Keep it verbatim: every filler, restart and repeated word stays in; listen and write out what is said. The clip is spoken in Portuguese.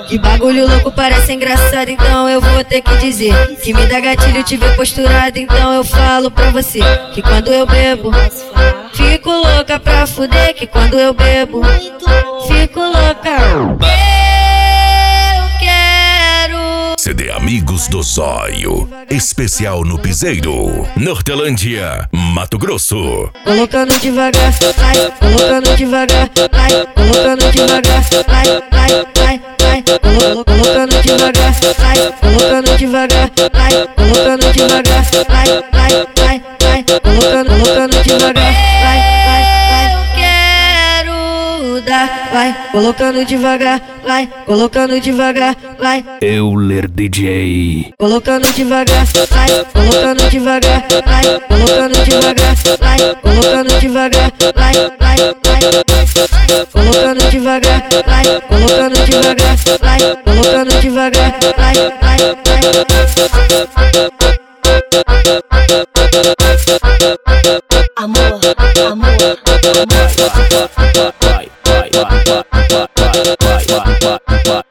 Que bagulho louco, parece engraçado, então eu vou ter que dizer que me dá gatilho te ver posturado, então eu falo pra você que quando eu bebo fico louca pra fuder, que quando eu bebo fico louca. Eu quero C D Amigos do Zóio, especial no Piseiro, Nortelândia, Mato Grosso. Colocando devagar, vai, colocando devagar, vai, colocando devagar, vai, vai, vai, vai, Colo colocando devagar, vai, colocando devagar, vai, colocando devagar, vai, vai, vai, vai, colocando, colocando devagar, vai, vai, vai. Eu quero dar, vai, colocando devagar, vai, colocando devagar, vai. Euler D J. Colocando devagar, vai, colocando devagar, vai, colocando devagar, vai, colocando devagar, vai, vai, vai, colocando devagar, vai, colocando devagar, vai, colocando devagar, vai, vai, vai. Amor, amor, amor. Vai, vai, vai, vai, vai, vai, vai, vai, vai, vai.